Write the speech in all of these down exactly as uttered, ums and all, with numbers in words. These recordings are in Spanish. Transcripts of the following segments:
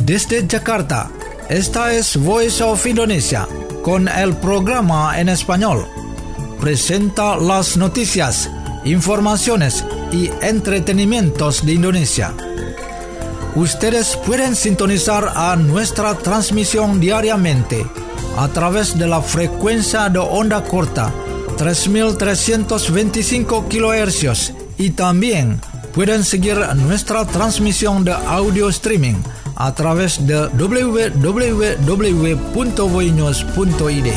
Desde Jakarta, esta es Voice of Indonesia, con el programa en español. Presenta las noticias, informaciones y entretenimientos de Indonesia. Ustedes pueden sintonizar a nuestra transmisión diariamente a través de la frecuencia de onda corta tres mil trescientos veinticinco kilohercios y también pueden seguir nuestra transmisión de audio streaming a través de doble u doble u doble u punto voinews punto i d.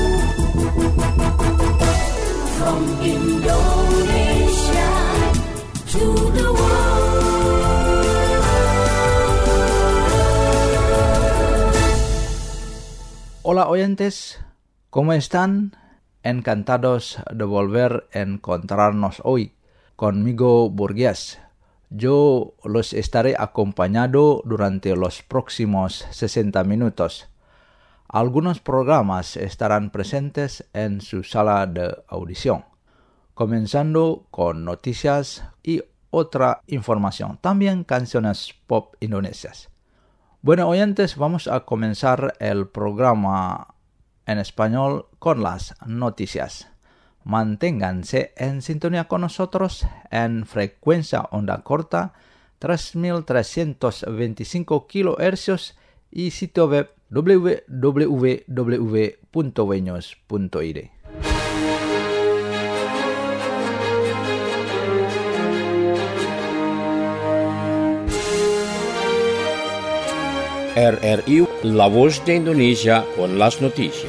From Indonesia to the world. Hola oyentes, ¿cómo están? Encantados de volver a encontrarnos hoy. Conmigo Burgués. Yo los estaré acompañando durante los próximos sesenta minutos. Algunos programas estarán presentes en su sala de audición, comenzando con noticias y otra información, también canciones pop indonesias. Bueno, oyentes, vamos a comenzar el programa en español con las noticias. Manténganse en sintonía con nosotros en frecuencia onda corta tres mil trescientos veinticinco kilohercios y sitio web doble u doble u doble u punto voinews punto i d. R R I, La Voz de Indonesia con las noticias.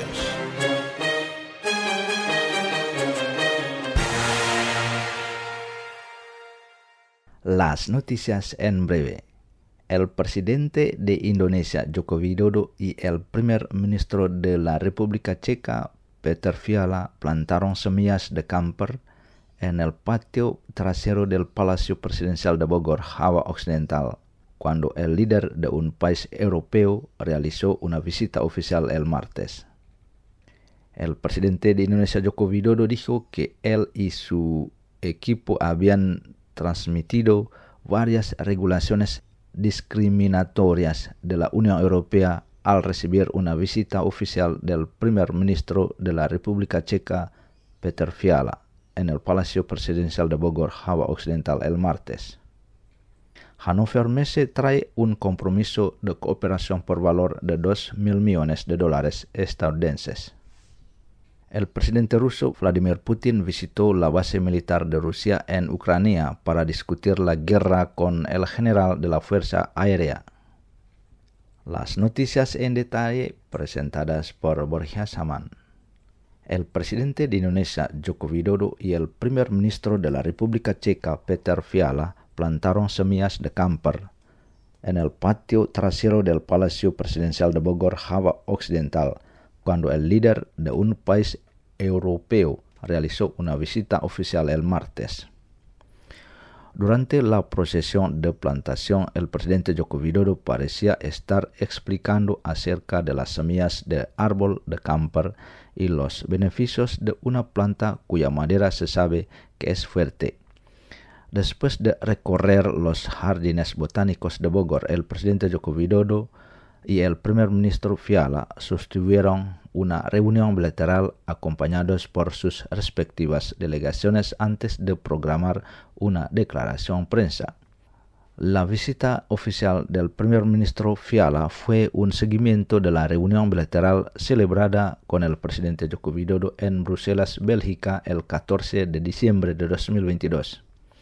Las noticias en breve. El presidente de Indonesia, Joko Widodo, y el primer ministro de la República Checa, Petr Fiala, plantaron semillas de camper en el patio trasero del Palacio Presidencial de Bogor, Java Occidental, cuando el líder de un país europeo realizó una visita oficial el martes. El presidente de Indonesia, Joko Widodo, dijo que él y su equipo habían transmitido varias regulaciones discriminatorias de la Unión Europea al recibir una visita oficial del primer ministro de la República Checa, Petr Fiala, en el Palacio Presidencial de Bogor, Java Occidental, el martes. Hannover Messe trae un compromiso de cooperación por valor de dos mil millones de dólares estadounidenses. El presidente ruso Vladimir Putin visitó la base militar de Rusia en Ucrania para discutir la guerra con el general de la Fuerza Aérea. Las noticias en detalle presentadas por Borja Saman. El presidente de Indonesia, Joko Widodo, y el primer ministro de la República Checa, Petr Fiala, plantaron semillas de camper en el patio trasero del Palacio Presidencial de Bogor, Java Occidental, cuando el líder de un país europeo realizó una visita oficial el martes. Durante la procesión de plantación, el presidente Joko Widodo parecía estar explicando acerca de las semillas de árbol de camper y los beneficios de una planta cuya madera se sabe que es fuerte. Después de recorrer los jardines botánicos de Bogor, el presidente Joko Widodo y el primer ministro Fiala sostuvieron una reunión bilateral acompañados por sus respectivas delegaciones antes de programar una declaración prensa. La visita oficial del primer ministro Fiala fue un seguimiento de la reunión bilateral celebrada con el presidente Joko Widodo en Bruselas, Bélgica, el catorce de diciembre de dos mil veintidós.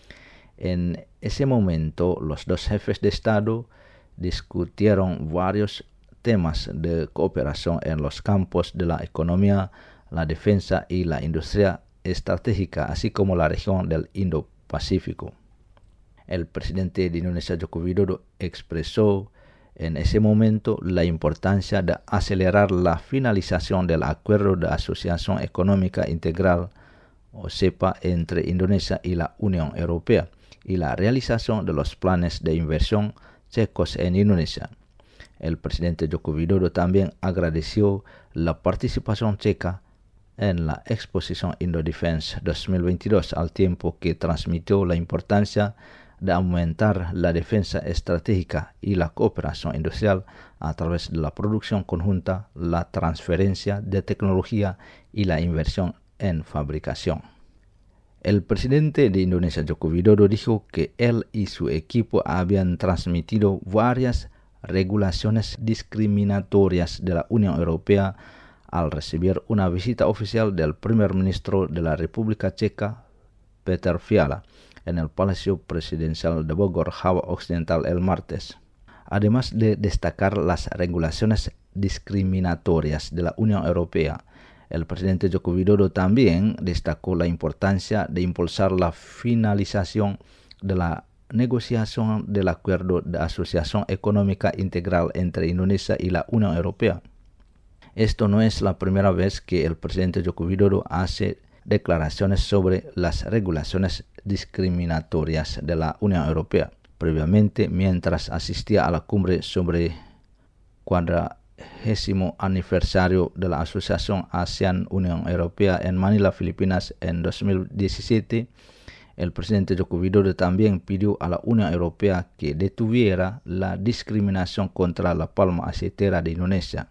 En ese momento, los dos jefes de Estado discutieron varios temas de cooperación en los campos de la economía, la defensa y la industria estratégica, así como la región del Indo-Pacífico. El presidente de Indonesia, Joko Widodo, expresó en ese momento la importancia de acelerar la finalización del Acuerdo de Asociación Económica Integral, o CEPA, entre Indonesia y la Unión Europea, y la realización de los planes de inversión checos en Indonesia. El presidente Joko Widodo también agradeció la participación checa en la exposición Indo-Defense dos mil veintidós, al tiempo que transmitió la importancia de aumentar la defensa estratégica y la cooperación industrial a través de la producción conjunta, la transferencia de tecnología y la inversión en fabricación. El presidente de Indonesia, Joko Widodo, dijo que él y su equipo habían transmitido varias regulaciones discriminatorias de la Unión Europea al recibir una visita oficial del primer ministro de la República Checa, Petr Fiala, en el Palacio Presidencial de Bogor, Java Occidental, el martes. Además de destacar las regulaciones discriminatorias de la Unión Europea, el presidente Joko Widodo también destacó la importancia de impulsar la finalización de la negociación del Acuerdo de Asociación Económica Integral entre Indonesia y la Unión Europea. Esto no es la primera vez que el presidente Joko Widodo hace declaraciones sobre las regulaciones discriminatorias de la Unión Europea. Previamente, mientras asistía a la cumbre sobre cuadragésimo aniversario de la Asociación ASEAN-Unión Europea en Manila, Filipinas, en dos mil diecisiete, el presidente Joko Widodo también pidió a la Unión Europea que detuviera la discriminación contra la palma aceitera de Indonesia.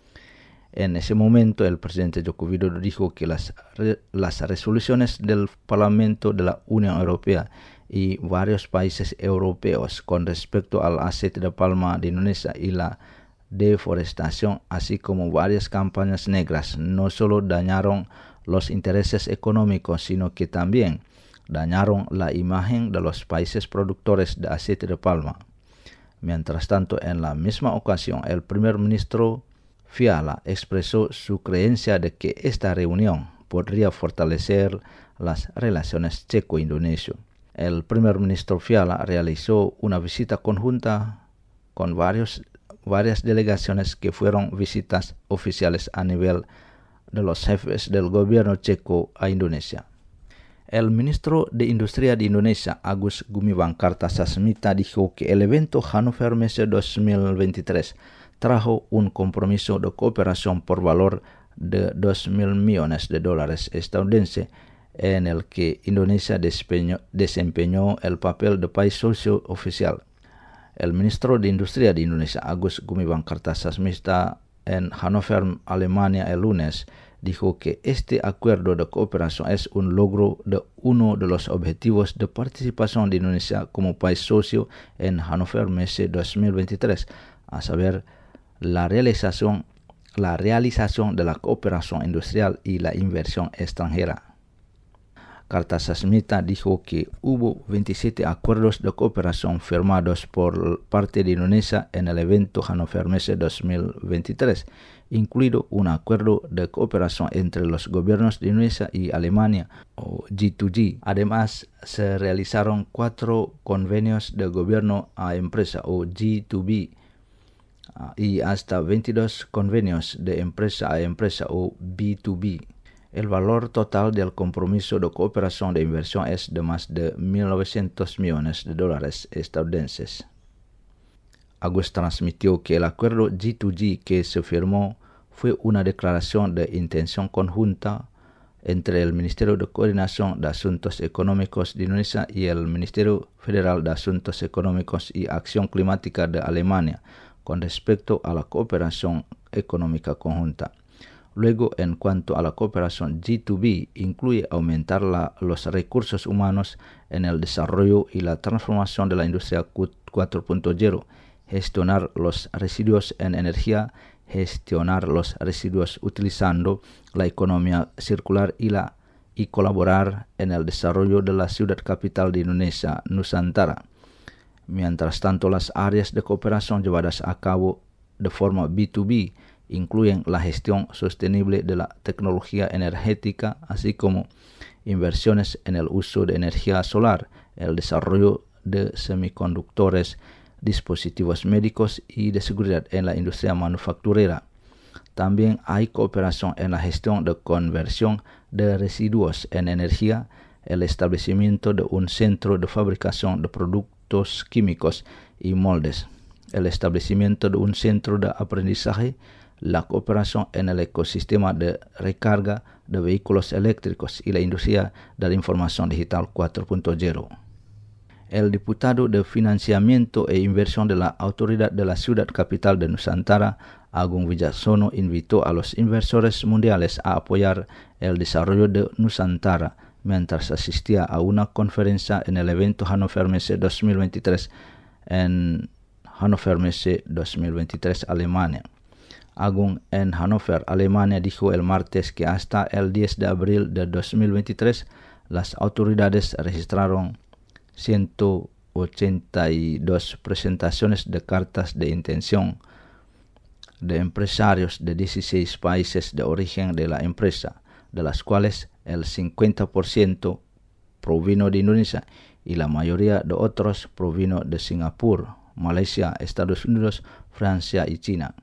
En ese momento, el presidente Joko Widodo dijo que las, re, las resoluciones del Parlamento de la Unión Europea y varios países europeos con respecto al aceite de palma de Indonesia y la deforestación, así como varias campañas negras, no solo dañaron los intereses económicos, sino que también dañaron la imagen de los países productores de aceite de palma. Mientras tanto, en la misma ocasión, el primer ministro Fiala expresó su creencia de que esta reunión podría fortalecer las relaciones checo-indonesio. El primer ministro Fiala realizó una visita conjunta con varios, varias delegaciones que fueron visitas oficiales a nivel de los jefes del gobierno checo a Indonesia. El ministro de Industria de Indonesia, Agus Gumiwang Kartasasmita, dijo que el evento Hannover Messe dos mil veintitrés trajo un compromiso de cooperación por valor de dos mil millones de dólares estadounidenses, en el que Indonesia desempeñó, desempeñó el papel de país socio oficial. El ministro de Industria de Indonesia, Agus Gumiwang Kartasasmita, en Hannover, Alemania, el lunes, dijo que este acuerdo de cooperación es un logro de uno de los objetivos de participación de Indonesia como país socio en Hannover Messe dos mil veintitrés, a saber, la realización, la realización de la cooperación industrial y la inversión extranjera. Kartasasmita dijo que hubo veintisiete acuerdos de cooperación firmados por parte de Indonesia en el evento Hannover Messe dos mil veintitrés, incluido un acuerdo de cooperación entre los gobiernos de Indonesia y Alemania, o G dos G. Además, se realizaron cuatro convenios de gobierno a empresa, o G dos B, y hasta veintidós convenios de empresa a empresa, o B dos B. El valor total del compromiso de cooperación de inversión es de más de mil novecientos millones de dólares estadounidenses. Agus transmitió que el acuerdo G dos G que se firmó fue una declaración de intención conjunta entre el Ministerio de Coordinación de Asuntos Económicos de Indonesia y el Ministerio Federal de Asuntos Económicos y Acción Climática de Alemania con respecto a la cooperación económica conjunta. Luego, en cuanto a la cooperación G dos B, incluye aumentar la, los recursos humanos en el desarrollo y la transformación de la industria cuatro punto cero, gestionar los residuos en energía, gestionar los residuos utilizando la economía circular y, la, y colaborar en el desarrollo de la ciudad capital de Indonesia, Nusantara. Mientras tanto, las áreas de cooperación llevadas a cabo de forma B dos B incluyen la gestión sostenible de la tecnología energética, así como inversiones en el uso de energía solar, el desarrollo de semiconductores, dispositivos médicos y de seguridad en la industria manufacturera. También hay cooperación en la gestión de conversión de residuos en energía, el establecimiento de un centro de fabricación de productos químicos y moldes, el establecimiento de un centro de aprendizaje, la cooperación en el ecosistema de recarga de vehículos eléctricos y la industria de la información digital cuatro punto cero. El diputado de Financiamiento e Inversión de la Autoridad de la Ciudad Capital de Nusantara, Agung Wijaksono, invitó a los inversores mundiales a apoyar el desarrollo de Nusantara mientras asistía a una conferencia en el evento Hannover Messe dos mil veintitrés en Hannover Messe dos mil veintitrés, Alemania. Agung en Hannover, Alemania, dijo el martes que hasta el diez de abril de dos mil veintitrés las autoridades registraron ciento ochenta y dos presentaciones de cartas de intención de empresarios de dieciséis países de origen de la empresa, de las cuales el cincuenta por ciento provino de Indonesia y la mayoría de otros provino de Singapur, Malaysia, Estados Unidos, Francia y China.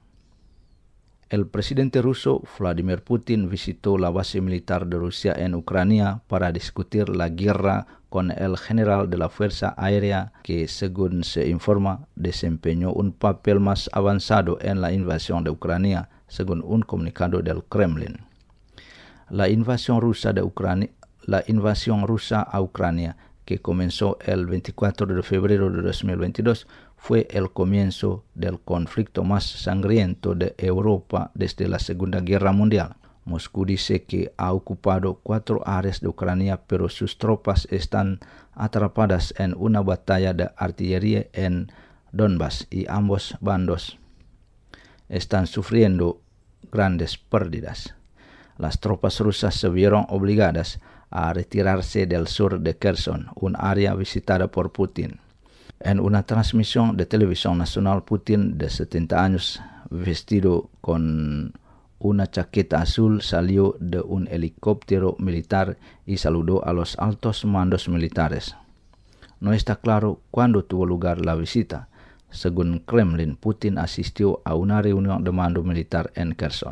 El presidente ruso Vladimir Putin visitó la base militar de Rusia en Ucrania para discutir la guerra con el general de la Fuerza Aérea que, según se informa, desempeñó un papel más avanzado en la invasión de Ucrania, según un comunicado del Kremlin. La invasión rusa de Ucrania, la invasión rusa a Ucrania, que comenzó el veinticuatro de febrero de dos mil veintidós, fue el comienzo del conflicto más sangriento de Europa desde la Segunda Guerra Mundial. Moscú dice que ha ocupado cuatro áreas de Ucrania, pero sus tropas están atrapadas en una batalla de artillería en Donbass y ambos bandos están sufriendo grandes pérdidas. Las tropas rusas se vieron obligadas a retirarse del sur de Kherson, un área visitada por Putin. En una transmisión de televisión nacional, Putin, de setenta años, vestido con una chaqueta azul, salió de un helicóptero militar y saludó a los altos mandos militares. No está claro cuándo tuvo lugar la visita. Según Kremlin, Putin asistió a una reunión de mando militar en Kherson.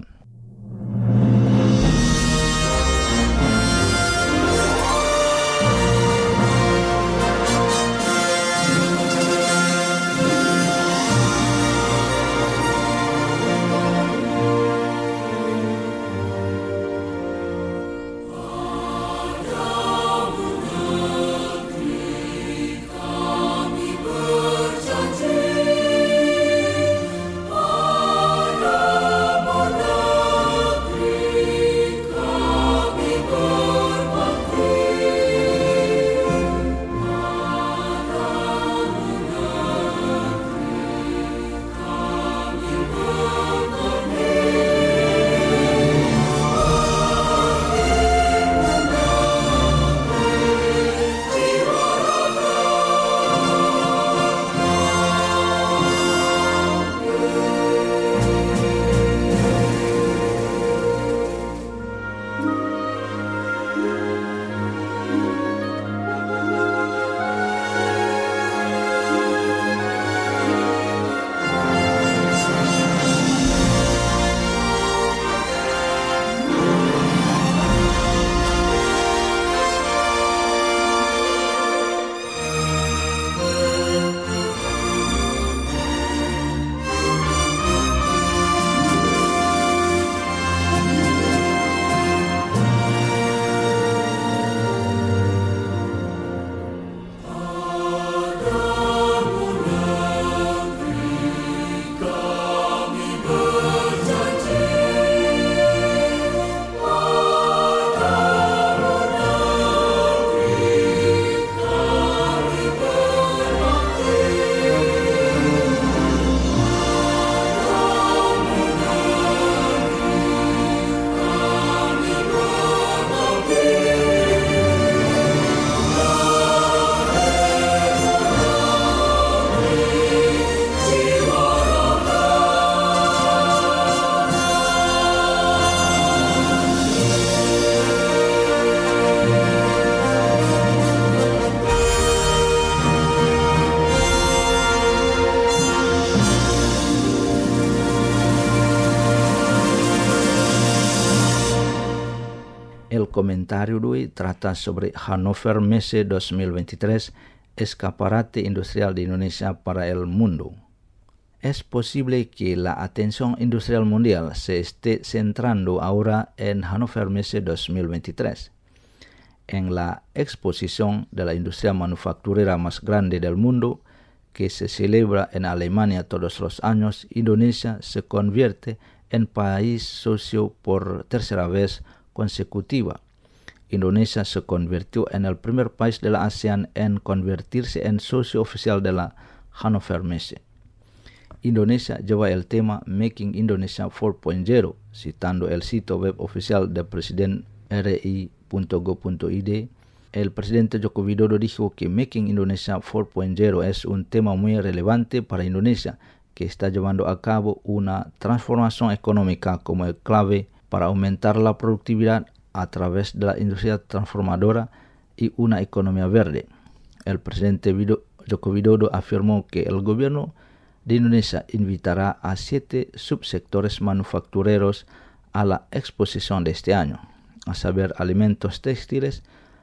El comentario de hoy trata sobre Hannover Messe dos mil veintitrés, escaparate industrial de Indonesia para el mundo. Es posible que la atención industrial mundial se esté centrando ahora en Hannover Messe dos mil veintitrés. En la exposición de la industria manufacturera más grande del mundo, que se celebra en Alemania todos los años, Indonesia se convierte en país socio por tercera vez consecutiva. Indonesia se convirtió en el primer país de la ASEAN en convertirse en socio oficial de la Hannover Messe. Indonesia lleva el tema Making Indonesia cuatro punto cero, citando el sitio web oficial del presidente r i punto go punto i d. El presidente Joko Widodo dijo que Making Indonesia cuatro punto cero es un tema muy relevante para Indonesia, que está llevando a cabo una transformación económica como el clave para aumentar la productividad a través de la industria transformadora y una economía verde. El presidente Joko Widodo afirmó que el gobierno de Indonesia invitará a siete subsectores manufactureros a la exposición de este año, a saber, alimentos textiles,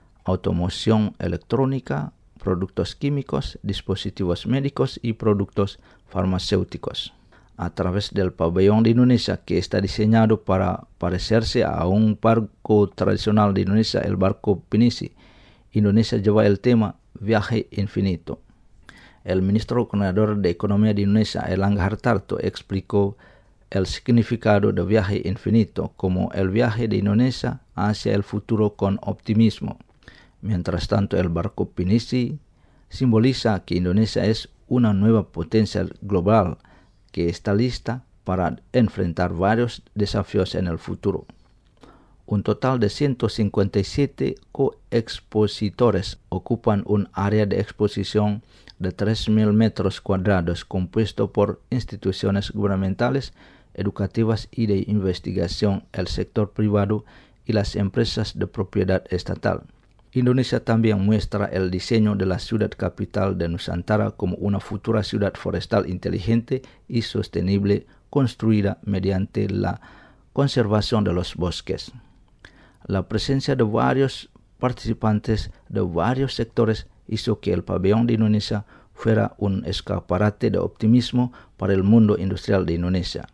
automoción electrónica, productos químicos, dispositivos médicos y productos farmacéuticos. A través del pabellón de Indonesia, que está diseñado para parecerse a un barco tradicional de Indonesia, el barco Pinisi, Indonesia lleva el tema Viaje Infinito. El ministro coordinador de Economía de Indonesia, Erlangga Hartarto, explicó el significado de viaje infinito como el viaje de Indonesia hacia el futuro con optimismo. Mientras tanto, el barco Pinisi simboliza que Indonesia es una nueva potencia global que está lista para enfrentar varios desafíos en el futuro. Un total de ciento cincuenta y siete coexpositores ocupan un área de exposición de tres mil metros cuadrados compuesto por instituciones gubernamentales, educativas y de investigación, el sector privado y las empresas de propiedad estatal. Indonesia también muestra el diseño de la ciudad capital de Nusantara como una futura ciudad forestal inteligente y sostenible construida mediante la conservación de los bosques. La presencia de varios participantes de varios sectores hizo que el pabellón de Indonesia fuera un escaparate de optimismo para el mundo industrial de Indonesia.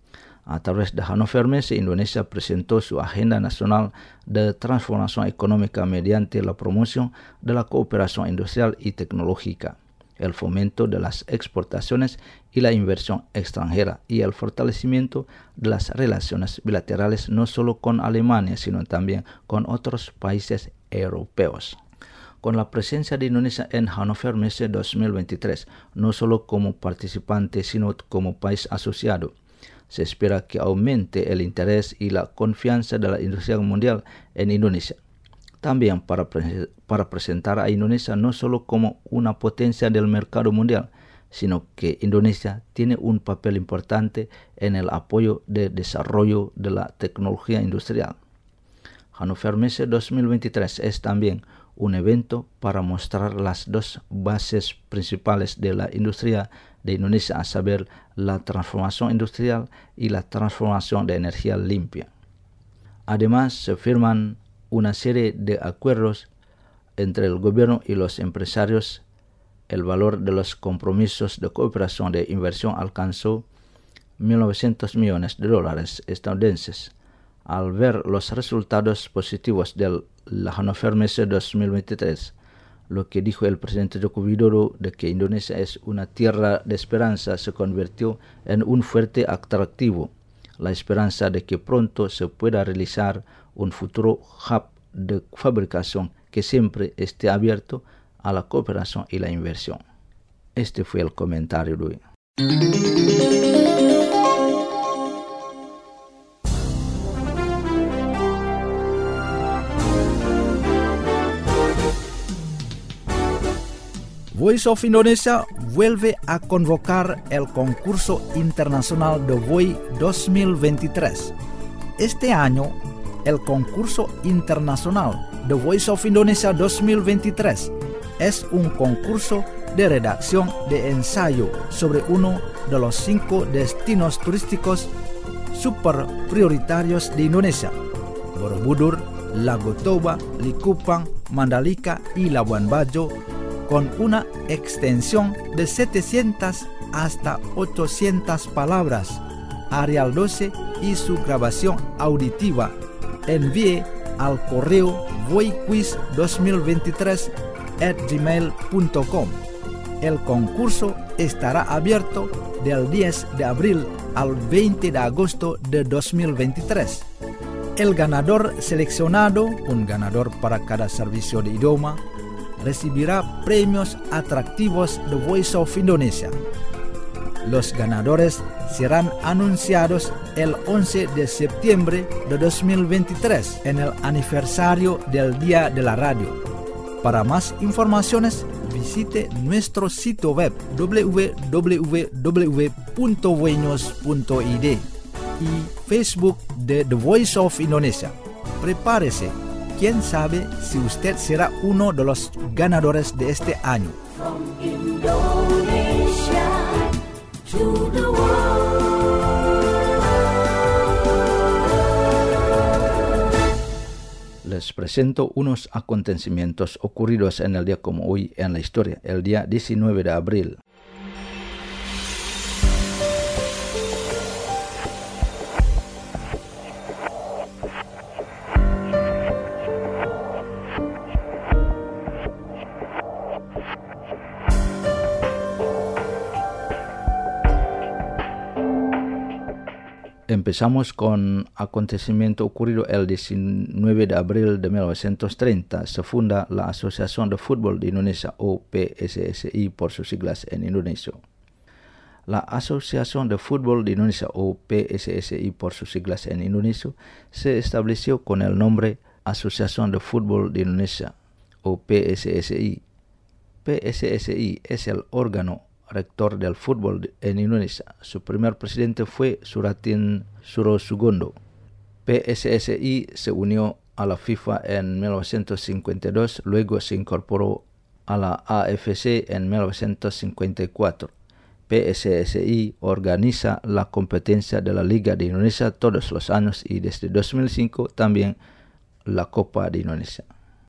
A través de Hannover Messe, Indonesia presentó su agenda nacional de transformación económica mediante la promoción de la cooperación industrial y tecnológica, el fomento de las exportaciones y la inversión extranjera y el fortalecimiento de las relaciones bilaterales no solo con Alemania, sino también con otros países europeos. Con la presencia de Indonesia en Hannover Messe dos mil veintitrés, no solo como participante, sino como país asociado, se espera que aumente el interés y la confianza de la industria mundial en Indonesia. También para, pre- para presentar a Indonesia no solo como una potencia del mercado mundial, sino que Indonesia tiene un papel importante en el apoyo del desarrollo de la tecnología industrial. Hannover Messe dos mil veintitrés es también un evento para mostrar las dos bases principales de la industria de Indonesia, a saber, la transformación industrial y la transformación de energía limpia. Además, se firman una serie de acuerdos entre el gobierno y los empresarios. El valor de los compromisos de cooperación de inversión alcanzó mil novecientos millones de dólares estadounidenses. Al ver los resultados positivos de la Hannover Messe dos mil veintitrés, lo que dijo el presidente Joko Widodo de que Indonesia es una tierra de esperanza se convirtió en un fuerte atractivo. La esperanza de que pronto se pueda realizar un futuro hub de fabricación que siempre esté abierto a la cooperación y la inversión. Este fue el comentario de hoy. Voice of Indonesia vuelve a convocar el concurso internacional de V O I dos mil veintitrés. Este año, el concurso internacional de Voice of Indonesia dos mil veintitrés es un concurso de redacción de ensayo sobre uno de los cinco destinos turísticos super prioritarios de Indonesia: Borobudur, Lago Toba, Likupang, Mandalika y Labuan Bajo, con una extensión de setecientas hasta ochocientas palabras. Arial doce y su grabación auditiva. Envíe al correo voiquiz dos mil veintitrés arroba gmail punto com. El concurso estará abierto del diez de abril al veinte de agosto de dos mil veintitrés. El ganador seleccionado, un ganador para cada servicio de idioma, recibirá premios atractivos de Voice of Indonesia. Los ganadores serán anunciados el once de septiembre de dos mil veintitrés en el aniversario del Día de la Radio. Para más informaciones, visite nuestro sitio web w w w punto voinos punto i d y Facebook de The Voice of Indonesia. Prepárese, quién sabe si usted será uno de los ganadores de este año. From Indonesia to the world. Les presento unos acontecimientos ocurridos en el día como hoy en la historia, el día diecinueve de abril. Empezamos con acontecimiento ocurrido el diecinueve de abril de mil novecientos treinta. Se funda la Asociación de Fútbol de Indonesia, o P S S I por sus siglas en indonesio. La Asociación de Fútbol de Indonesia, o P S S I por sus siglas en indonesio, se estableció con el nombre Asociación de Fútbol de Indonesia, o P S S I. P S S I es el órgano rector del fútbol en Indonesia. Su primer presidente fue Suratin Surosugondo. P S S I se unió a la FIFA en mil novecientos cincuenta y dos, luego se incorporó a la A F C en mil novecientos cincuenta y cuatro. P S S I organiza la competencia de la Liga de Indonesia todos los años y desde dos mil cinco también la Copa de Indonesia.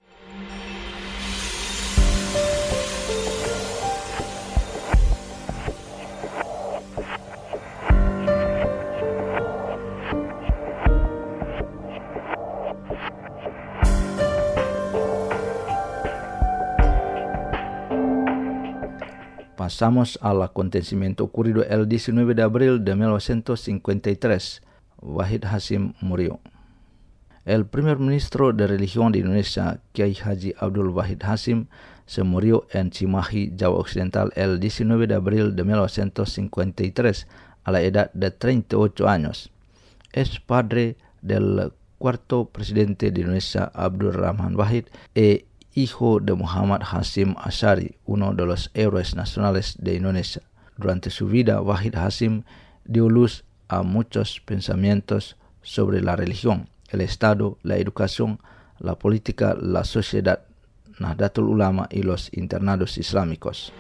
Pasamos al acontecimiento ocurrido el diecinueve de abril de mil novecientos cincuenta y tres. Wahid Hasim murió. El primer ministro de religión de Indonesia, Kiai Haji Abdul Wahid Hasim, se murió en Cimahi, Java Occidental, el diecinueve de abril de mil novecientos cincuenta y tres, a la edad de treinta y ocho años. Es padre del cuarto presidente de Indonesia, Abdul Rahman Wahid, e hijo de Muhammad Hasim Ashari, uno de los héroes nacionales de Indonesia. Durante su vida, Wahid Hasim dio luz a muchos pensamientos sobre la religión, el Estado, la educación, la política, la sociedad, Nahdlatul Ulama y los internados islámicos.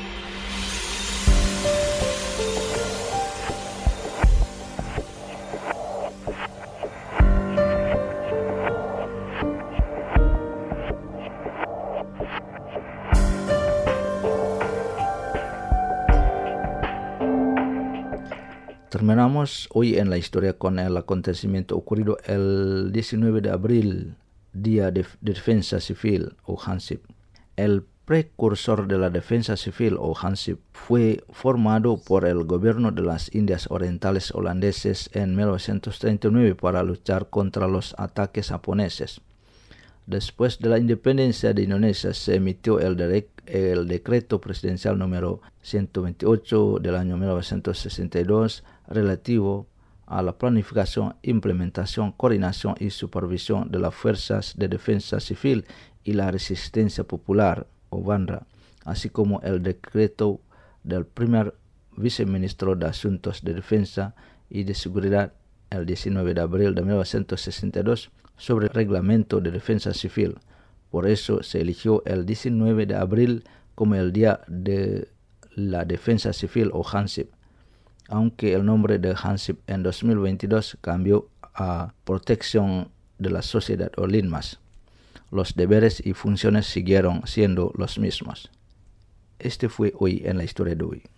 Terminamos hoy en la historia con el acontecimiento ocurrido el diecinueve de abril, Día de Defensa Civil o Hansip. El precursor de la defensa civil o Hansip fue formado por el gobierno de las Indias Orientales holandeses en mil novecientos treinta y nueve para luchar contra los ataques japoneses. Después de la independencia de Indonesia se emitió el, de- el decreto presidencial número ciento veintiocho del año mil novecientos sesenta y dos relativo a la planificación, implementación, coordinación y supervisión de las fuerzas de defensa civil y la resistencia popular o BANRA, así como el decreto del primer viceministro de Asuntos de Defensa y de Seguridad el diecinueve de abril de mil novecientos sesenta y dos sobre el reglamento de defensa civil. Por eso se eligió el diecinueve de abril como el Día de la Defensa Civil o Hansip, aunque el nombre de Hansip en dos mil veintidós cambió a Protección de la Sociedad o LINMAS. Los deberes y funciones siguieron siendo los mismos. Este fue hoy en la historia de hoy.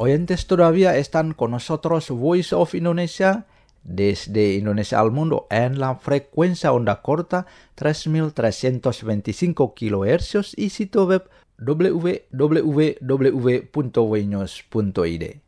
oyentes todavía están con nosotros Voice of Indonesia desde Indonesia al mundo en la frecuencia onda corta tres mil trescientos veinticinco kilohercios y sitio web w w w punto voinews punto i d.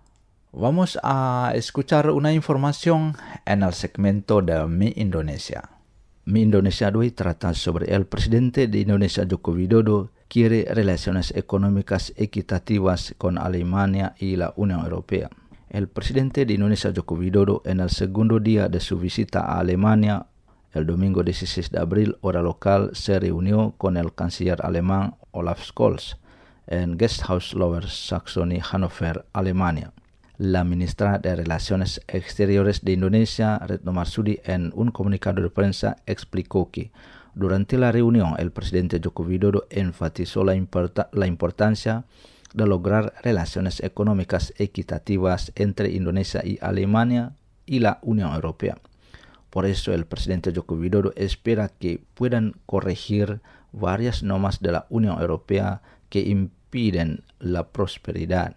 Vamos a escuchar una información en el segmento de Mi Indonesia. Mi Indonesia de hoy trata sobre el presidente de Indonesia, Joko Widodo, quiere relaciones económicas equitativas con Alemania y la Unión Europea. El presidente de Indonesia, Joko Widodo, en el segundo día de su visita a Alemania, el domingo dieciséis de abril, hora local, se reunió con el canciller alemán Olaf Scholz en Gasthaus Lower Saxony, Hannover, Alemania. La ministra de Relaciones Exteriores de Indonesia, Retno Marsudi, en un comunicado de prensa explicó que durante la reunión el presidente Joko Widodo enfatizó la, importa- la importancia de lograr relaciones económicas equitativas entre Indonesia y Alemania y la Unión Europea. Por eso el presidente Joko Widodo espera que puedan corregir varias normas de la Unión Europea que impiden la prosperidad.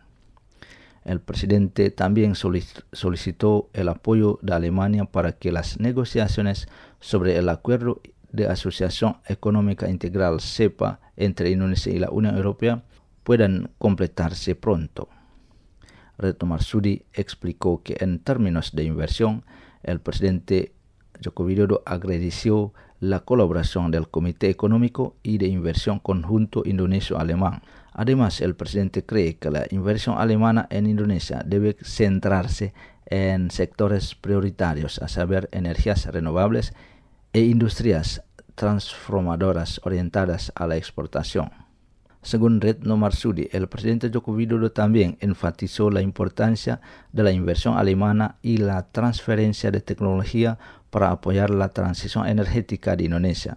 El presidente también solicitó el apoyo de Alemania para que las negociaciones sobre el Acuerdo de Asociación Económica Integral SEPA entre Indonesia y la Unión Europea puedan completarse pronto. Retno Marsudi explicó que en términos de inversión, el presidente Joko Widodo agradeció la colaboración del Comité Económico y de Inversión Conjunto Indonesio-Alemán. Además, el presidente cree que la inversión alemana en Indonesia debe centrarse en sectores prioritarios, a saber, energías renovables e industrias transformadoras orientadas a la exportación. Según Retno Marsudi, el presidente Joko Widodo también enfatizó la importancia de la inversión alemana y la transferencia de tecnología para apoyar la transición energética de Indonesia.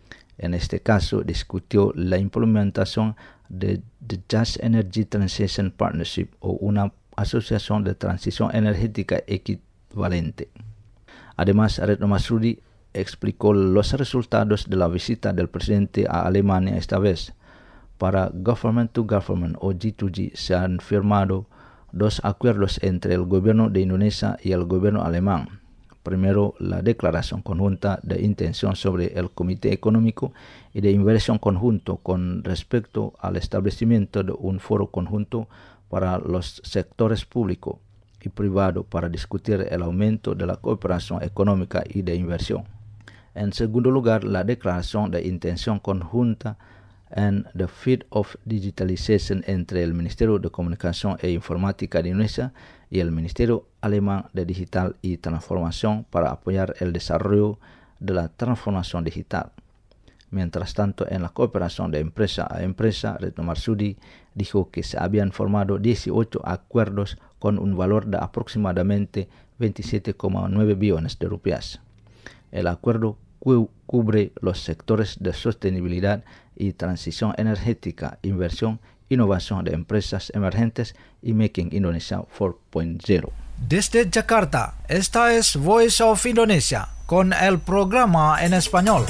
En este caso, discutió la implementación de The Just Energy Transition Partnership o una asociación de transición energética equivalente. Además, Retno Marsudi explicó los resultados de la visita del presidente a Alemania esta vez. Para Government to Government o G dos G se han firmado dos acuerdos entre el gobierno de Indonesia y el gobierno alemán. Primero, la declaración conjunta de intención sobre el Comité Económico y de Inversión Conjunto con respecto al establecimiento de un foro conjunto para los sectores público y privado para discutir el aumento de la cooperación económica y de inversión. En segundo lugar, la declaración de intención conjunta en the Field of Digitalization entre el Ministerio de Comunicación e Informática de Indonesia y el Ministerio Alemán de Digital y Transformación para apoyar el desarrollo de la transformación digital. Mientras tanto, en la cooperación de empresa a empresa, Retno Marsudi dijo que se habían formado dieciocho acuerdos con un valor de aproximadamente veintisiete coma nueve billones de rupias. El acuerdo cu- cubre los sectores de sostenibilidad y transición energética, inversión, innovación de empresas emergentes y Making Indonesia cuatro punto cero. Desde Jakarta, esta es Voice of Indonesia con el programa en español.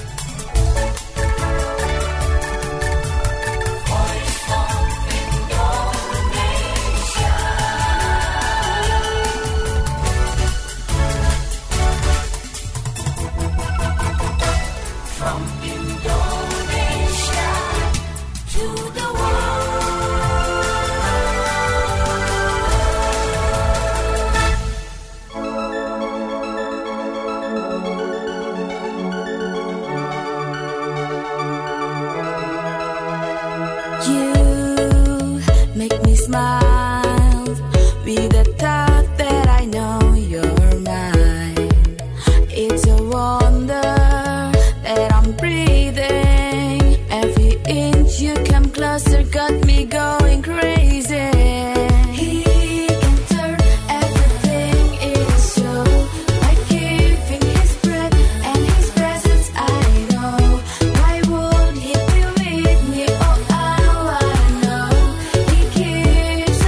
Smile with the thought that I know you're mine. It's a wonder that I'm breathing. Every inch you come closer got me going crazy. He can turn everything into show by giving his breath and his presence. I know. Why would he be with me? Oh, how I know. He gives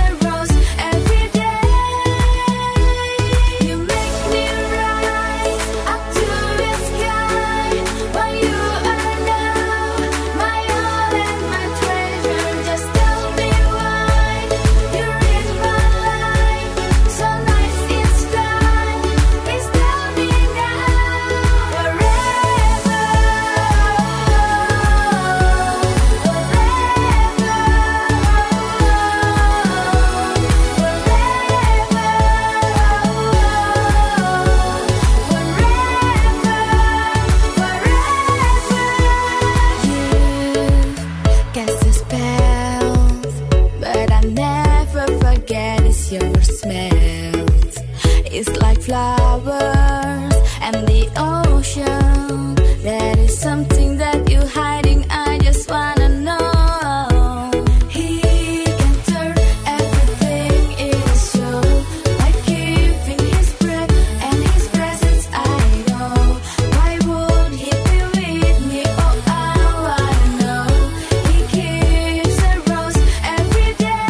and the ocean. There is something that you're hiding, I just wanna know. He can turn everything into show by giving his breath and his presence, I know. Why would he be with me? Oh, I wanna know. He gives a rose every day.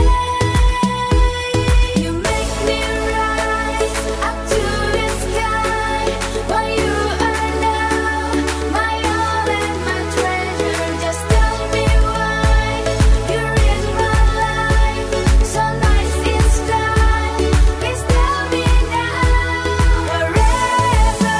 You make me rise up to the sky. While you are now my all and my treasure. Just tell me why you're in my life. So nice each time. Please tell me now. Forever,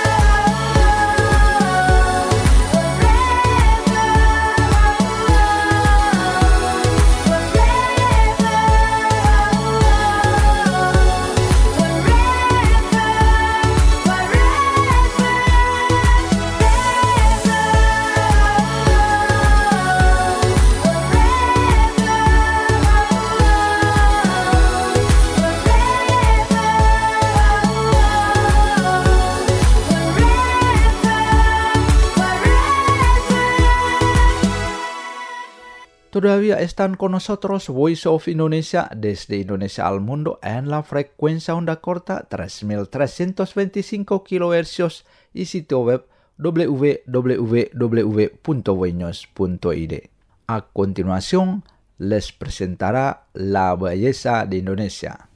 Todavía están con nosotros Voice of Indonesia desde Indonesia al mundo en la frecuencia onda corta tres mil trescientos veinticinco kilohercios y sitio web w w w punto voinews punto i d. A continuación, les presentará la belleza de Indonesia.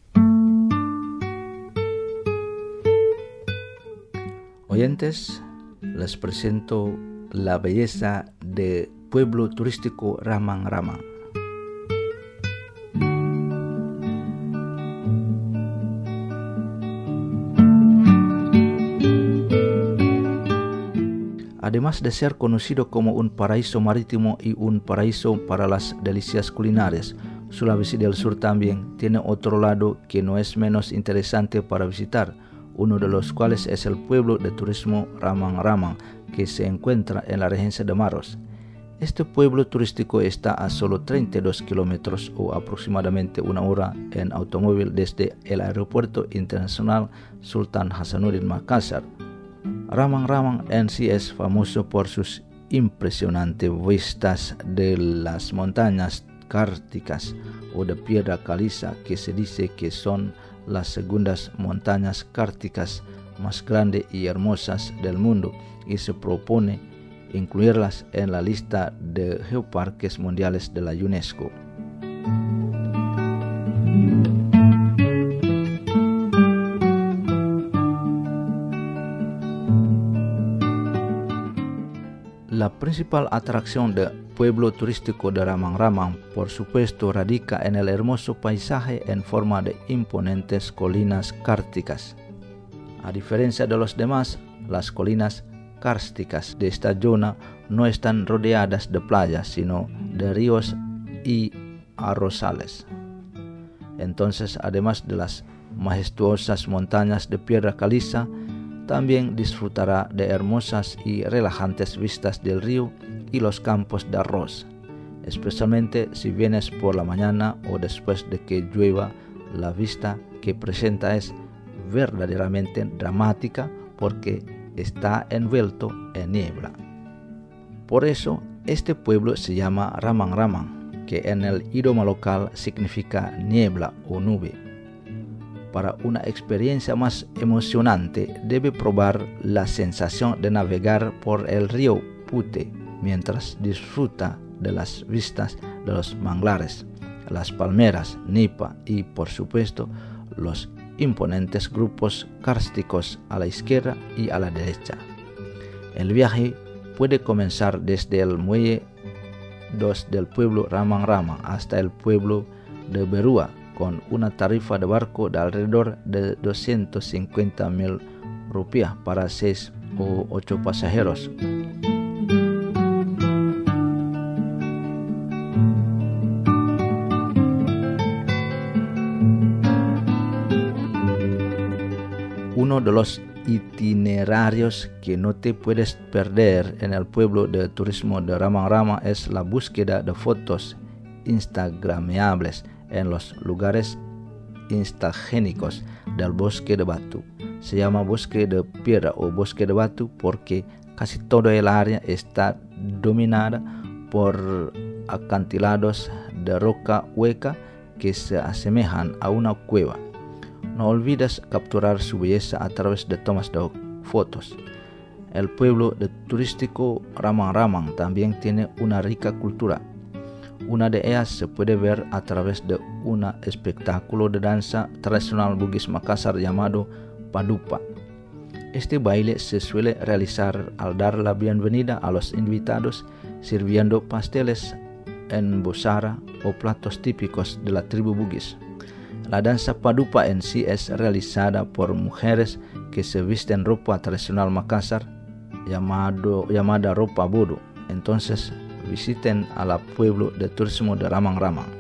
Oyentes, les presento la belleza de pueblo turístico Ramang-Ramang. Además de ser conocido como un paraíso marítimo y un paraíso para las delicias culinarias, Sulawesi del Sur también tiene otro lado que no es menos interesante para visitar, uno de los cuales es el pueblo de turismo Ramang-Ramang, que se encuentra en la regencia de Maros. Este pueblo turístico está a solo treinta y dos kilómetros o aproximadamente una hora en automóvil desde el aeropuerto internacional Sultan Hasanuddin Makassar. Ramang-Ramang en sí es famoso por sus impresionantes vistas de las montañas cárticas o de piedra caliza, que se dice que son las segundas montañas cárticas más grandes y hermosas del mundo, y se propone incluirlas en la lista de geoparques mundiales de la UNESCO. La principal atracción del pueblo turístico de Ramang-Ramang, por supuesto, radica en el hermoso paisaje en forma de imponentes colinas cárticas. A diferencia de los demás, las colinas kársticas de esta zona no están rodeadas de playas, sino de ríos y arrozales. Entonces, además de las majestuosas montañas de piedra caliza, también disfrutará de hermosas y relajantes vistas del río y los campos de arroz, especialmente si vienes por la mañana o después de que llueva. La vista que presenta es verdaderamente dramática porque está envuelto en niebla. Por eso, este pueblo se llama Ramang-Ramang, que en el idioma local significa niebla o nube. Para una experiencia más emocionante, debe probar la sensación de navegar por el río Pute mientras disfruta de las vistas de los manglares, las palmeras, nipa y, por supuesto, los imponentes grupos kársticos a la izquierda y a la derecha. El viaje puede comenzar desde el muelle dos del pueblo Ramang-Ramang hasta el pueblo de Berua, con una tarifa de barco de alrededor de doscientos cincuenta mil rupiah para seis o ocho pasajeros. Uno de los itinerarios que no te puedes perder en el pueblo de turismo de Ramang-Ramang es la búsqueda de fotos instagrameables en los lugares instagénicos del bosque de batu, se llama bosque de piedra o bosque de batu porque casi toda el área está dominada por acantilados de roca hueca que se asemejan a una cueva. No olvides capturar su belleza a través de tomas de fotos. El pueblo de turístico Ramang-Ramang también tiene una rica cultura. Una de ellas se puede ver a través de un espectáculo de danza tradicional Bugis Makassar llamado Padupa. Este baile se suele realizar al dar la bienvenida a los invitados sirviendo pasteles en busara o platos típicos de la tribu Bugis. La danza Padupa en sí es realizada por mujeres que se visten ropa tradicional Makassar llamado, llamada ropa bodo. Entonces visiten al pueblo de turismo de Ramang-Ramang.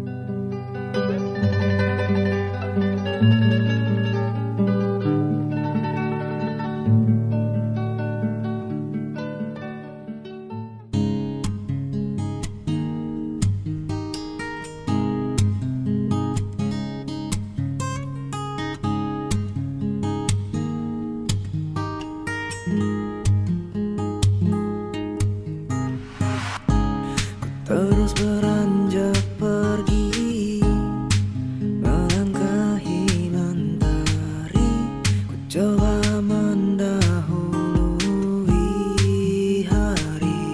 Terus beranjak pergi, melangkahi mentari, ku coba mendahului hari.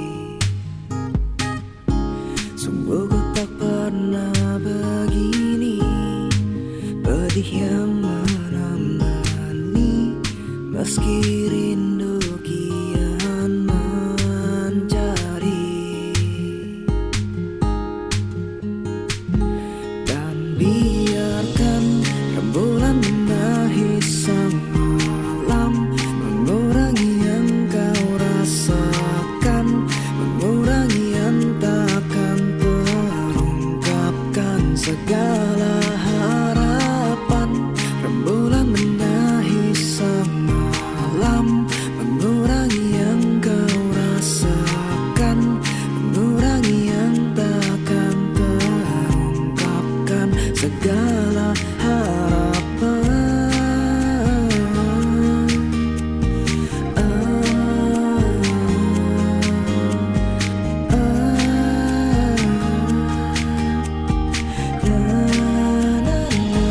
Sungguh ku tak pernah begini, pedih yang menemani, meski rindu kian mencari. Biarkan rembulan menahi sang malam, mengurangi yang kau rasakan, mengurangi yang takkan terungkapkan segala harapan. Rembulan menahi sang malam, mengurangi yang kau rasakan, mengurangi yang takkan terungkapkan segala harapan. Ah, ah, la, la, la.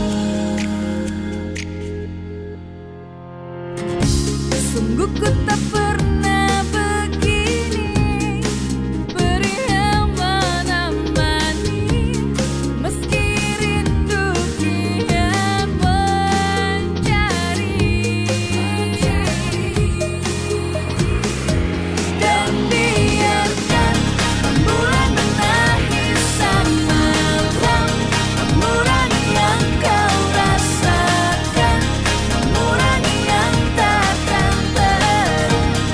Sungguh ku tak pernah begini, beri yang menemani, meski rindu kian mencari. Dan biarkan rembulan menahi sang malam, mengurangi yang kau rasakan, mengurangi yang takkan terungkapkan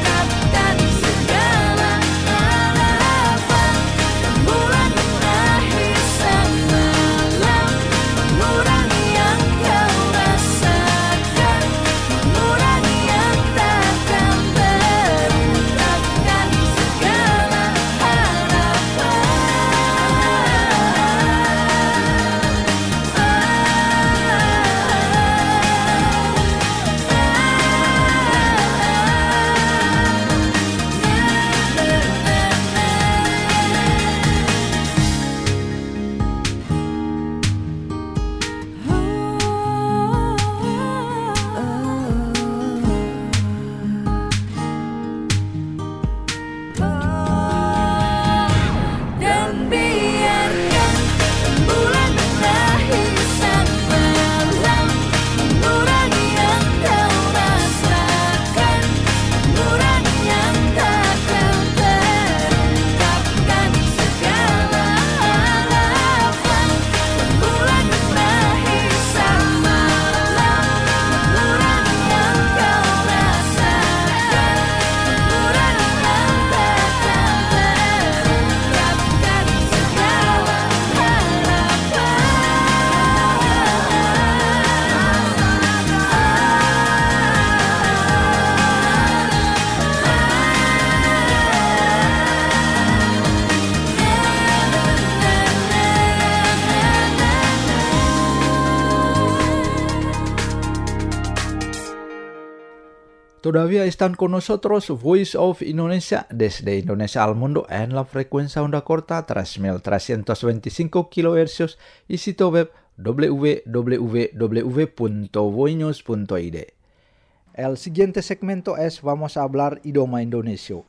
Todavía están con nosotros Voice of Indonesia desde Indonesia al mundo en la frecuencia onda corta tres mil trescientos veinticinco kilohercios y sitio web w w w punto voinews punto i d. El siguiente segmento es Vamos a hablar idioma Indonesia.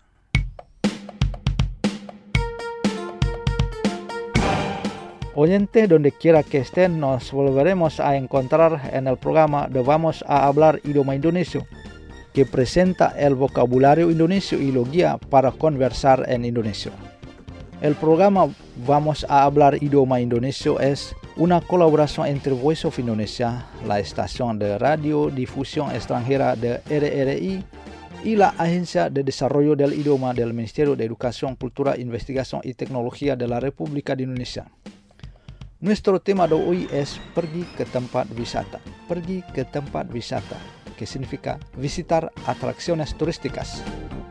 Oyente, donde quiera que estén, nos volveremos a encontrar en el programa de Vamos a hablar idioma Indonesia, que presenta el vocabulario indonesio y lo guía para conversar en Indonesia. El programa Vamos a hablar idioma Indonesia es una colaboración entre Voice of Indonesia, la estación de radiodifusión extranjera de R R I, y la Agencia de Desarrollo del Idioma del Ministerio de Educación, Cultura, Investigación y Tecnología de la República de Indonesia. Nuestro tema de hoy es pergi ke tempat wisata. Pergi ke tempat wisata, que significa visitar atracciones turísticas.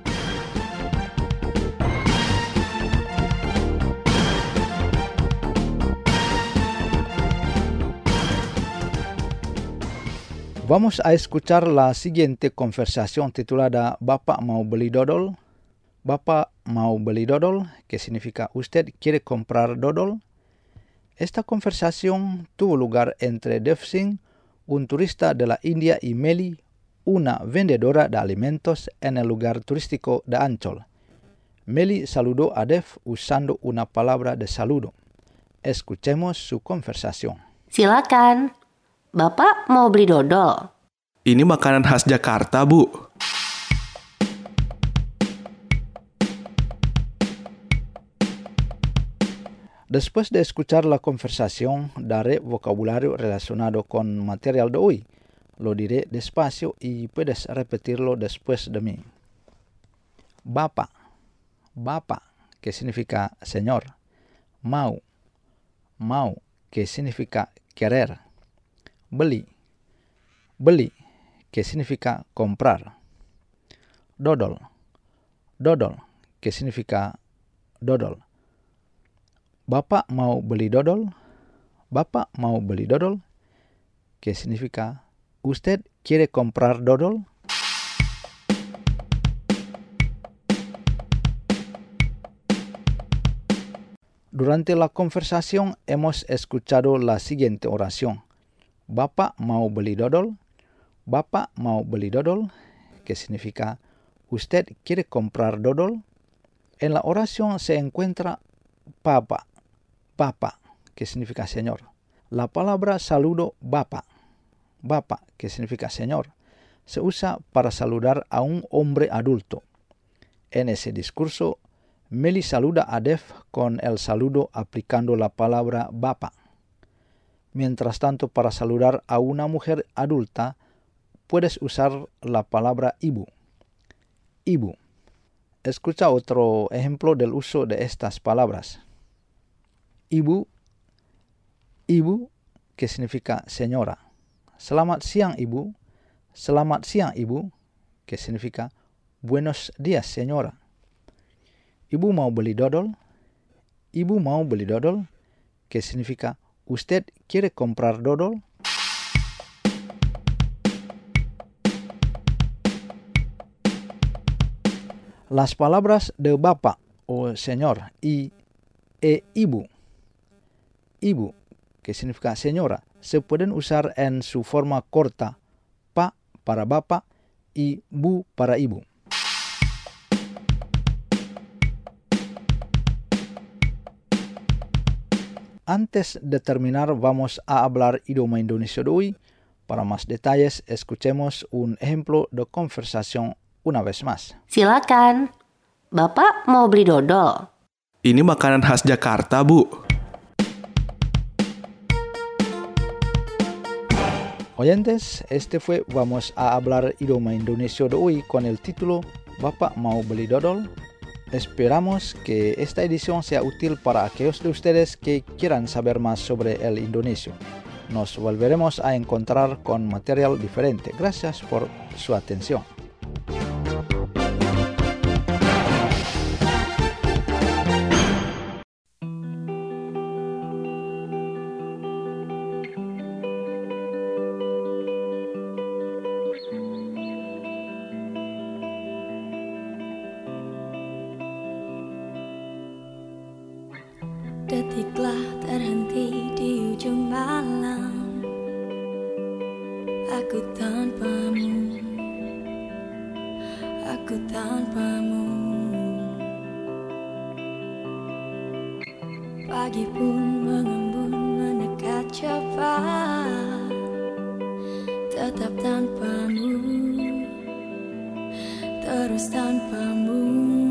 Vamos a escuchar la siguiente conversación titulada Bapak mau beli dodol. Bapak mau beli dodol, que significa ¿usted quiere comprar dodol? Esta conversación tuvo lugar entre Dev Singh, un turista de la India, y Meli, una vendedora de alimentos en el lugar turístico de Ancol. Meli saludó a Dev usando una palabra de saludo. Escuchemos su conversación. Silakan. Bapak mau beli dodol? Ini makanan khas Jakarta, Bu. Después de escuchar la conversación, daré vocabulario relacionado con material de hoy. Lo diré despacio y puedes repetirlo después de mí. Bapak, bapak, que significa señor. Mau, mau, que significa querer. Beli, beli, que significa comprar. Dodol, dodol, que significa dodol. Bapak mau beli dodol? Bapak mau beli dodol? Que significa ¿usted quiere comprar dodol? Durante la conversación hemos escuchado la siguiente oración. Bapak mau beli dodol? Bapak mau beli dodol? Que significa ¿usted quiere comprar dodol? En la oración se encuentra papa, papa, que significa señor. La palabra saludo bapak, bapak, que significa señor, se usa para saludar a un hombre adulto. En ese discurso, Meli saluda a Dev con el saludo aplicando la palabra bapak. Mientras tanto, para saludar a una mujer adulta, puedes usar la palabra ibu. Ibu. Escucha otro ejemplo del uso de estas palabras. Ibu, ibu, que significa señora. Selamat siang, ibu. Selamat siang, ibu, que significa buenos días, señora. Ibu mau beli dodol? Ibu mau beli dodol, que significa ¿usted quiere comprar dodol? Las palabras de bapak o señor y e ibu, ibu, que significa señora, se pueden usar en su forma corta, pa para bapak y bu para ibu. Antes de terminar, vamos a hablar idioma Indonesia de hoy. Para más detalles, escuchemos un ejemplo de conversación una vez más. Silakan. Bapak mau beli dodol? Ini makanan khas Jakarta, Bu. Oyentes, este fue Vamos a hablar idioma Indonesia de hoy con el título Bapak mau beli dodol? Esperamos que esta edición sea útil para aquellos de ustedes que quieran saber más sobre el indonesio. Nos volveremos a encontrar con material diferente. Gracias por su atención. Detiklah terhenti di ujung malam. Aku tanpamu, aku tanpamu. Pagi pun mengembun mendekat cepat, tetap tanpamu, terus tanpamu.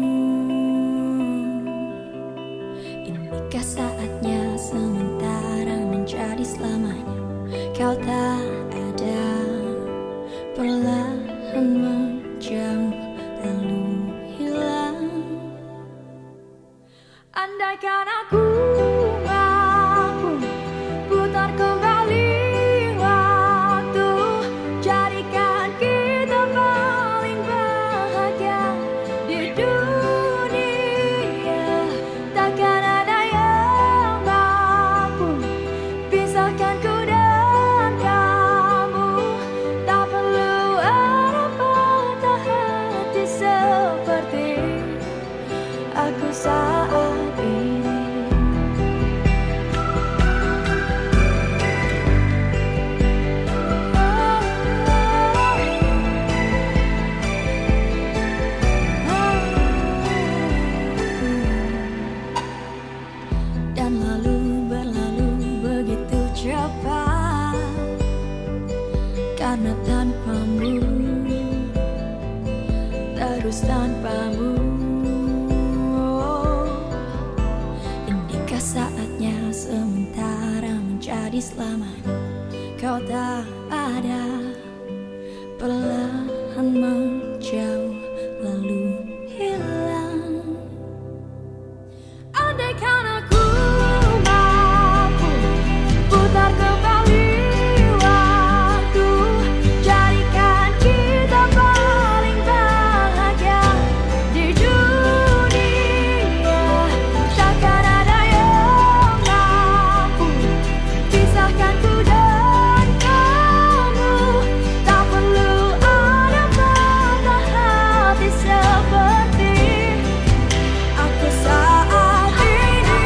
Inikah saatnya sementara menjadi selamanya? Kau tak ada, perlahan menjauh lalu hilang. Andaikan aku mampu putar kembali waktu, jadikan kita paling bahagia di dunia. Takkan ada yang mampu pisahkan ku dan kamu. Tak perlu ada patah hati seperti aku saat ini. Dan lalu berlalu begitu cepat, karena tanpamu, terus tanpamu. Inikah saatnya sementara menjadi selamanya? Kau tak ada, perlahan menjauh lalu hilang. Andaikan aku mampu putar kembali waktu, jadikan kita paling bahagia di dunia. Takkan ada yang mampu pisahkan ku dan kamu. Tak perlu ada patah hati seperti aku saat ini.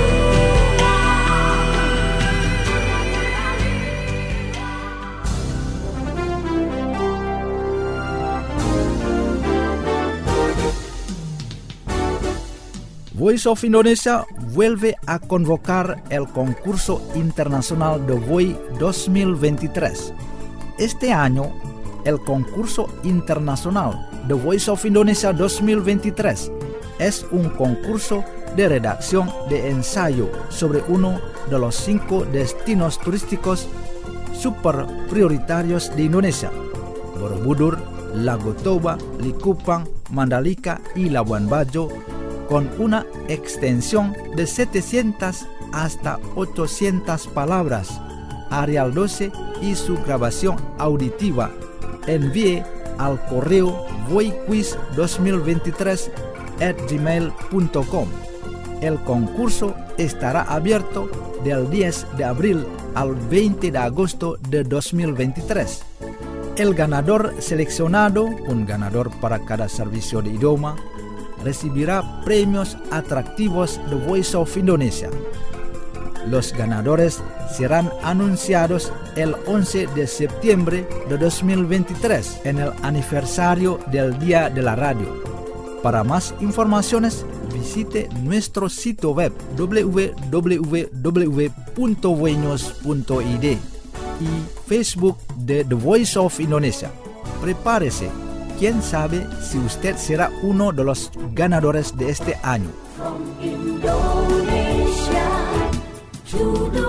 Voice of Indonesia vuelve a convocar el concurso internacional de Voy dos mil veintitrés. Este año, el concurso internacional de Voice of Indonesia dos mil veintitrés es un concurso de redacción de ensayo sobre uno de los cinco destinos turísticos super prioritarios de Indonesia: Borobudur, Lago Toba, Likupang, Mandalika y Labuan Bajo, con una extensión de setecientas hasta ochocientas palabras. Arial doce y su grabación auditiva. Envíe al correo voyquiz dos mil veintitrés at gmail punto com. El concurso estará abierto del diez de abril al veinte de agosto de dos mil veintitrés. El ganador seleccionado, un ganador para cada servicio de idioma, recibirá premios atractivos de Voice of Indonesia. Los ganadores serán anunciados el once de septiembre de dos mil veintitrés en el aniversario del Día de la Radio. Para más informaciones, visite nuestro sitio web w w w punto voinos punto i d y Facebook de The Voice of Indonesia. Prepárese. ¿Quién sabe si usted será uno de los ganadores de este año? From Indonesia to the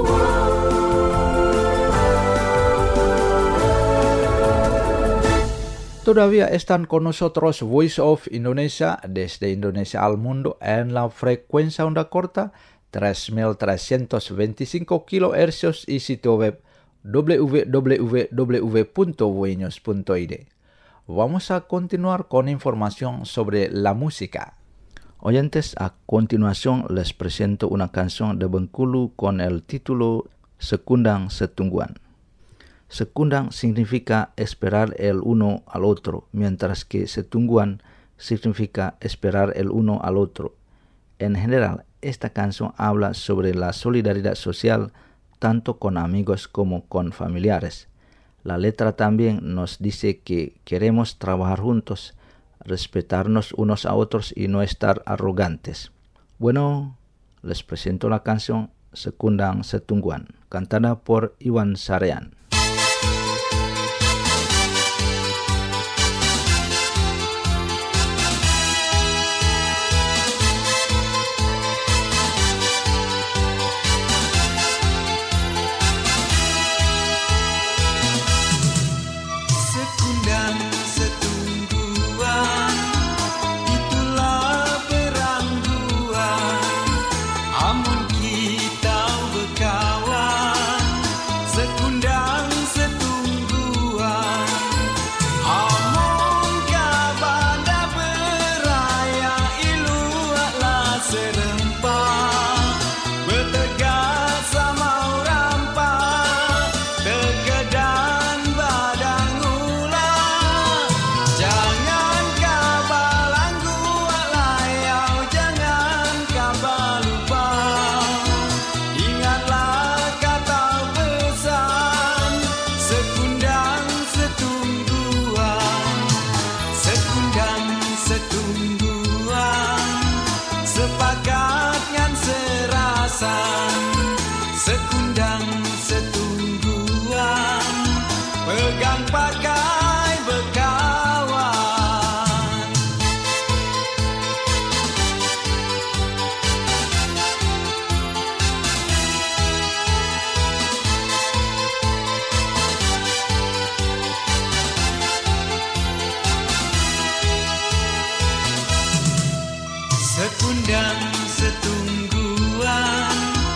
world. Todavía están con nosotros Voice of Indonesia desde Indonesia al mundo en la frecuencia onda corta tres mil trescientos veinticinco kilohercios y sitio web w w w punto voinos punto i d. Vamos a continuar con información sobre la música. Oyentes, a continuación les presento una canción de Bengkulu con el título Sekundang Setungguan. Sekundang significa esperar el uno al otro, mientras que Setungguan significa esperar el uno al otro. En general, esta canción habla sobre la solidaridad social tanto con amigos como con familiares. La letra también nos dice que queremos trabajar juntos, respetarnos unos a otros y no estar arrogantes. Bueno, les presento la canción Sekundang Setungguan, cantada por Iwan Sarean. Sekundang setungguan,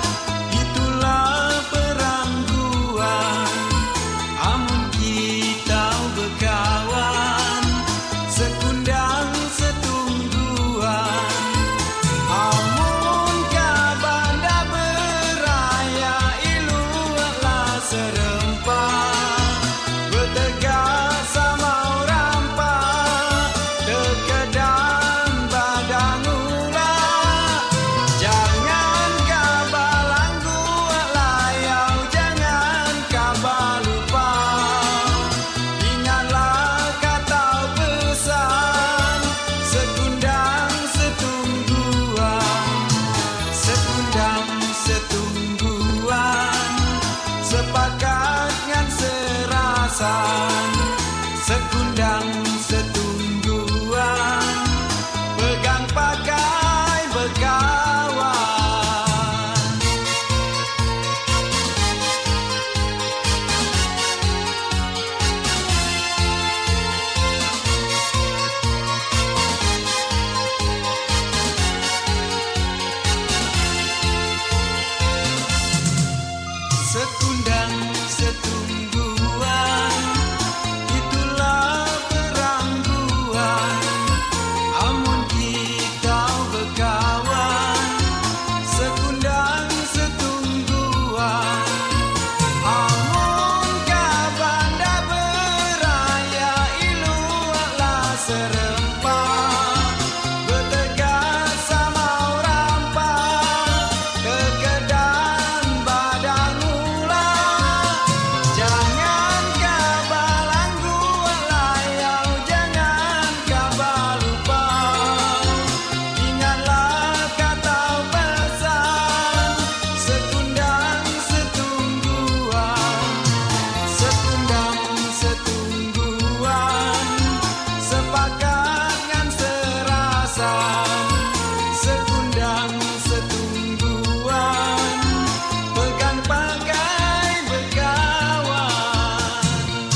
itulah perangguan. Amun kita berkawan, sekundang setungguan. Amun kabanda beraya, ilulah serempak. Bertegak sama rampak, dekedan badang. Sekundang setungguan, pegang pakai berkawan. Sekundang setungguan, itulah perangguan. Amun kita berkawan, sekundang setungguan. Amun kabanda beraya, ilulah serempak. Bertegak sama rampak, kekedan badang ulah. Jangan kabalang gua layau, jangan kabal lupa. Ingatlah kata pesan, sekundang setungguan. Sekundang setungguan, sepakat ngan serasan. Sekundang setungguan, pegang pakai berkawan.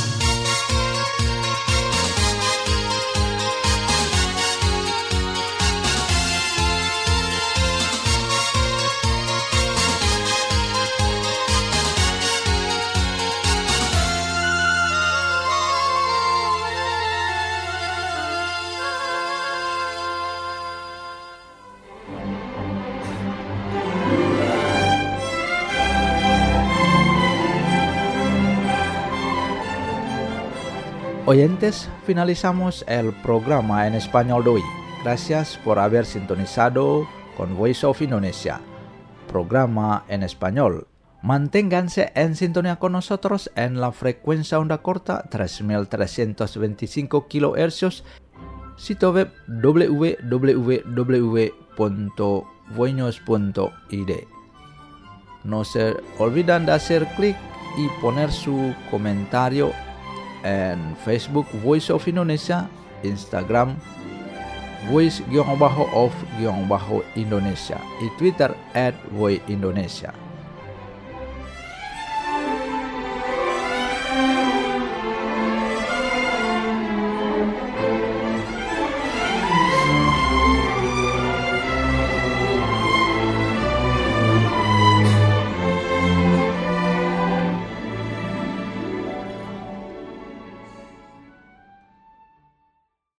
Oyentes, finalizamos el programa en español de hoy. Gracias por haber sintonizado con Voice of Indonesia, programa en español. Manténganse en sintonía con nosotros en la frecuencia onda corta tres mil trescientos veinticinco kilohercios, sitio web w w w punto voinos punto i d. No se olviden de hacer clic y poner su comentario en Facebook Voice of Indonesia, Instagram Voice-of-Indonesia y Twitter at Voice Indonesia.